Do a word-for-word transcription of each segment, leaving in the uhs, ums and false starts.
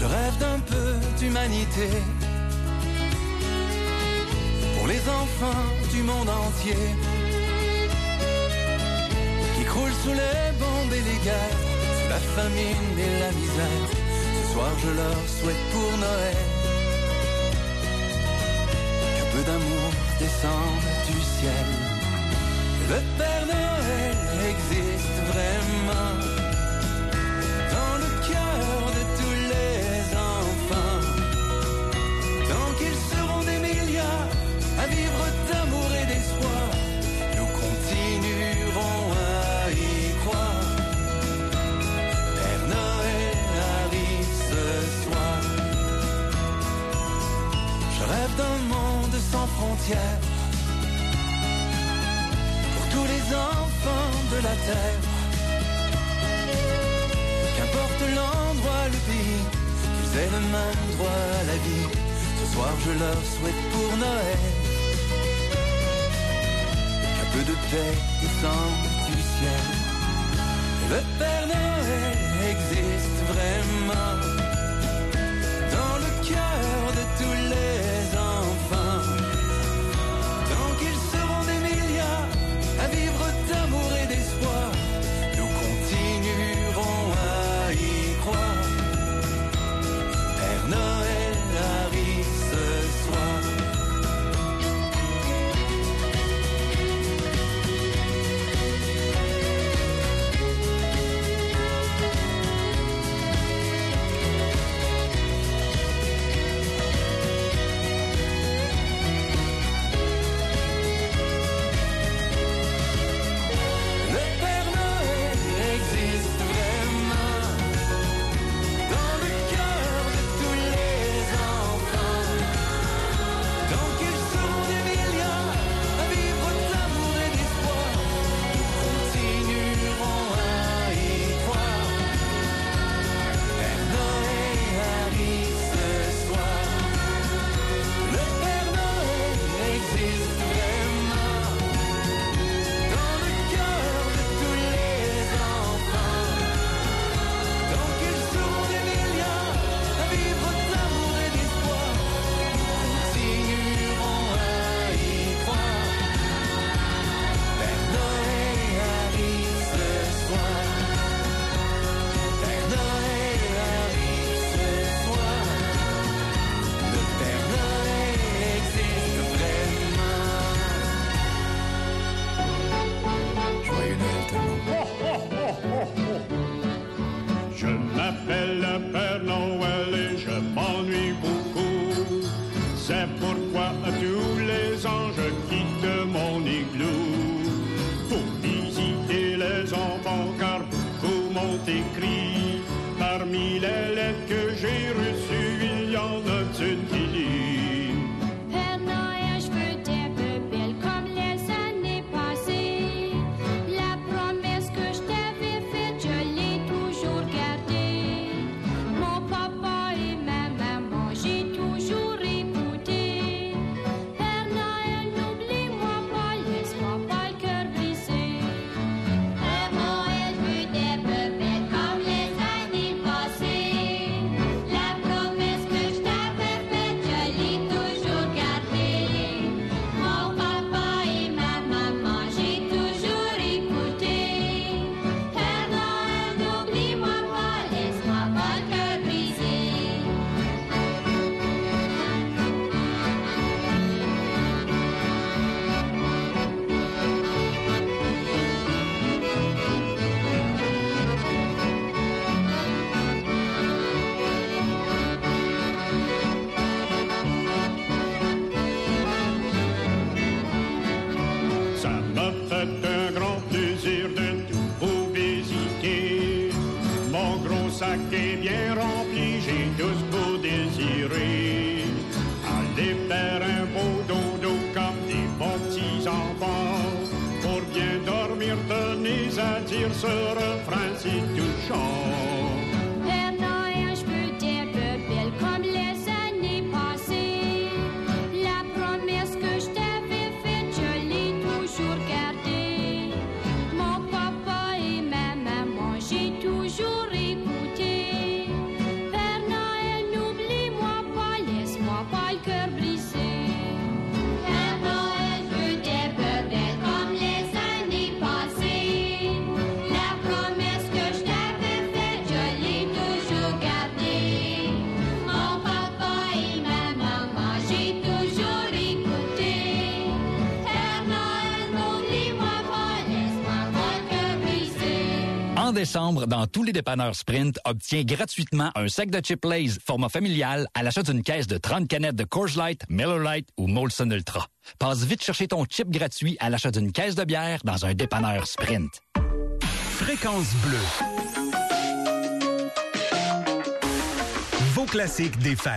Je rêve d'un peu d'humanité pour les enfants du monde entier qui croulent sous les bombes et les guerres, sous la famine et la misère. Ce soir je leur souhaite pour Noël qu'un peu d'amour descende du ciel. Le Père Noël existe vraiment dans le cœur de tous les enfants. Tant qu'ils seront des milliards à vivre d'amour et d'espoir, nous continuerons à y croire. Père Noël arrive ce soir. Je rêve d'un monde sans frontières pour tous les enfants de la terre. Qu'importe l'endroit, le pays, qu'ils aient le même droit à la vie. Ce soir je leur souhaite pour Noël qu'un peu de paix descende du ciel. Le Père Noël existe vraiment dans le cœur de tous les enfants. Tant qu'ils seront des milliards à vivre d'amour et d'espoir, nous continuerons à y croire. Père Noël arrive ce soir. Ce refrain si touchant. Père Noël, je peux dire peu belle comme les années passées. La promesse que je t'avais faite, je l'ai toujours gardée. Mon papa et ma maman, j'ai toujours écouté. Père Noël, En décembre, dans tous les dépanneurs Sprint, obtiens gratuitement un sac de chips Lay's format familial à l'achat d'une caisse de trente canettes de Coors Light, Miller Lite ou Molson Ultra. Passe vite chercher ton chip gratuit à l'achat d'une caisse de bière dans un dépanneur Sprint. Fréquence bleue. Vos classiques des fêtes.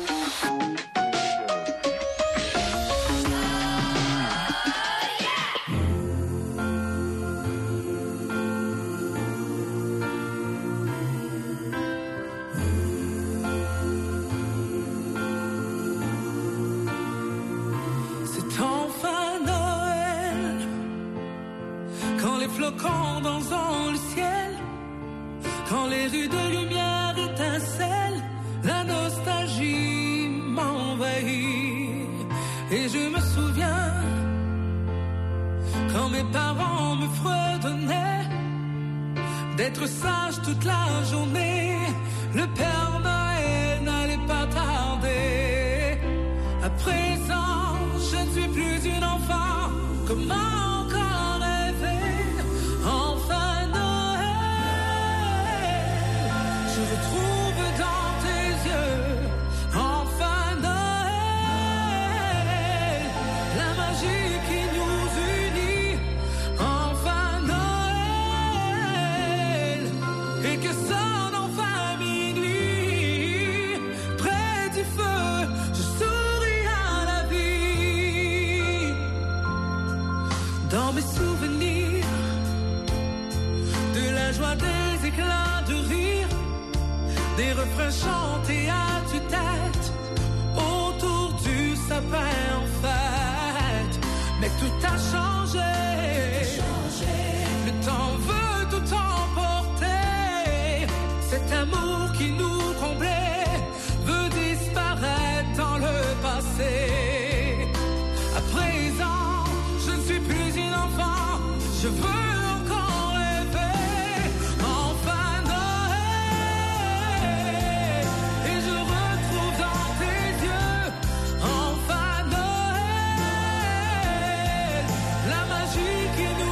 Flocons dansant le ciel, quand les rues de lumière étincellent, la nostalgie m'envahit. Et je me souviens quand mes parents me fredonnaient d'être sage toute la journée. Le Père Noël n'allait pas tarder. À présent, je ne suis plus une enfant. Comment je retrouve dans tes yeux, enfin Noël, la magie qui nous unit, enfin Noël, et que sonne enfin minuit, près du feu, je souris à la vie. Dans mes souvenirs, de la joie, des éclats de rire, des refrains chantés à tue-tête autour du sapin en fête. Mais tout a changé, le temps veut tout emporter. Cet amour qui nous comblait veut disparaître dans le passé. À présent, je ne suis plus une enfant, je veux you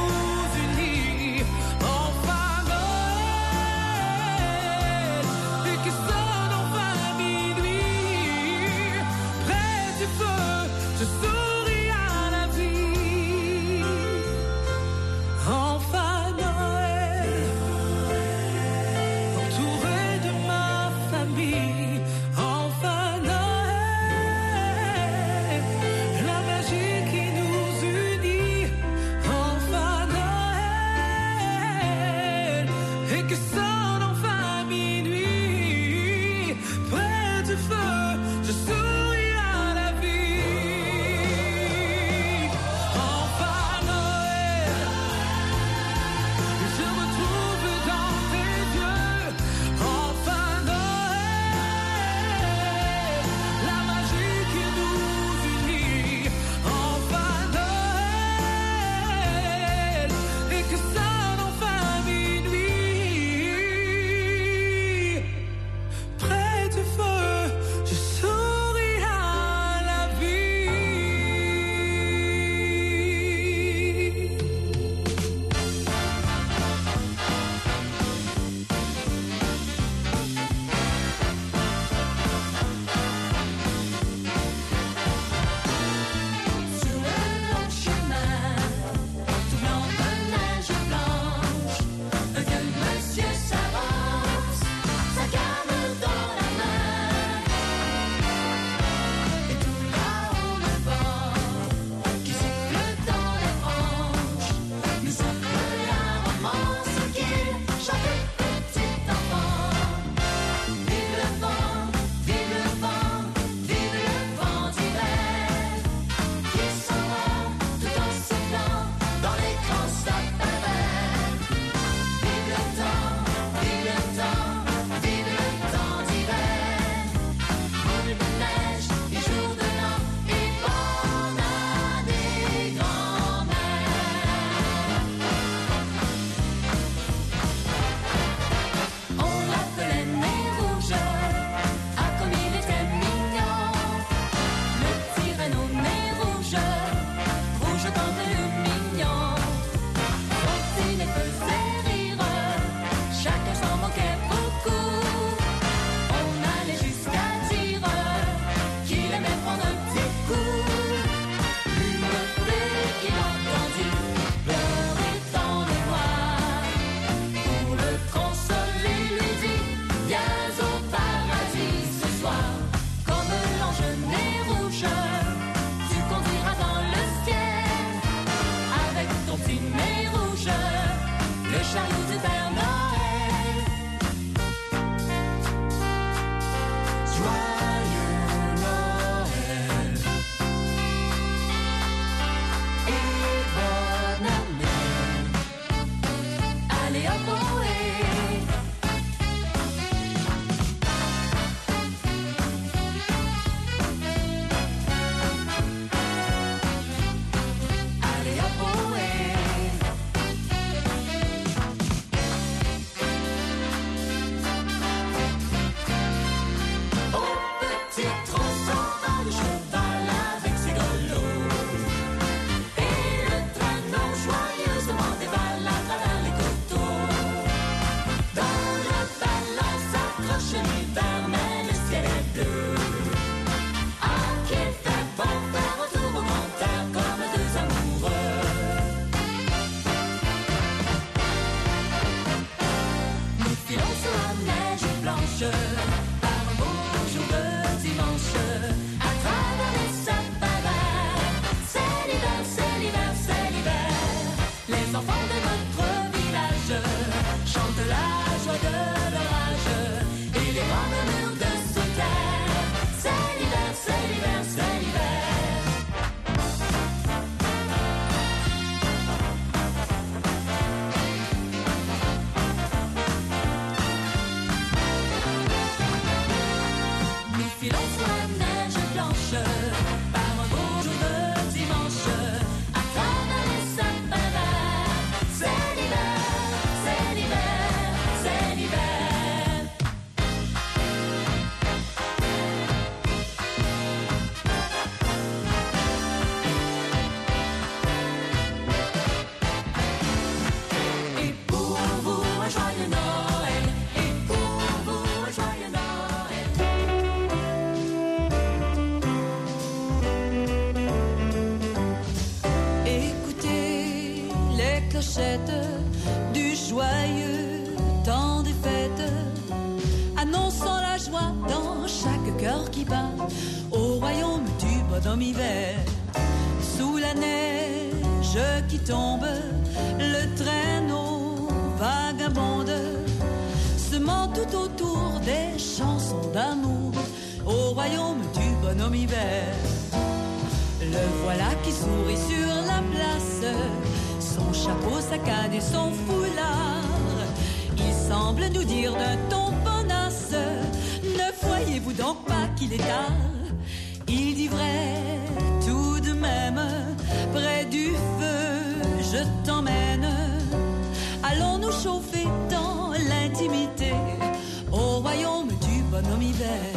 sens la joie dans chaque cœur qui bat au royaume du bonhomme hiver. Sous la neige qui tombe, le traîneau vagabonde, semant tout autour des chansons d'amour au royaume du bonhomme hiver. Le voilà qui sourit sur la place, son chapeau, sa canne et son foulard. Il semble nous dire d'un ton bonasse, ne voyez-vous donc pas qu'il est tard? Il dit vrai tout de même, près du feu je t'emmène. Allons nous chauffer dans l'intimité au royaume du bonhomme hiver.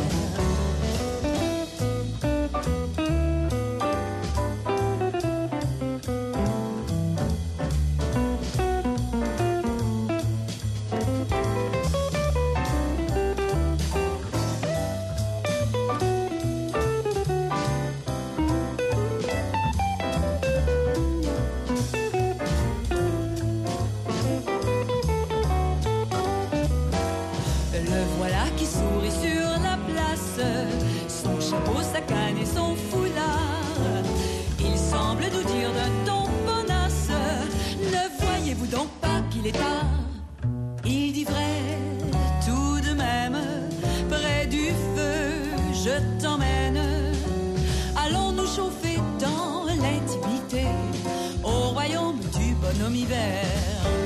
Sa canne et son foulard, il semble nous dire d'un ton bonasse, ne voyez-vous donc pas qu'il est tard? Il dit vrai tout de même, près du feu je t'emmène. Allons nous chauffer dans l'intimité au royaume du bonhomme hiver.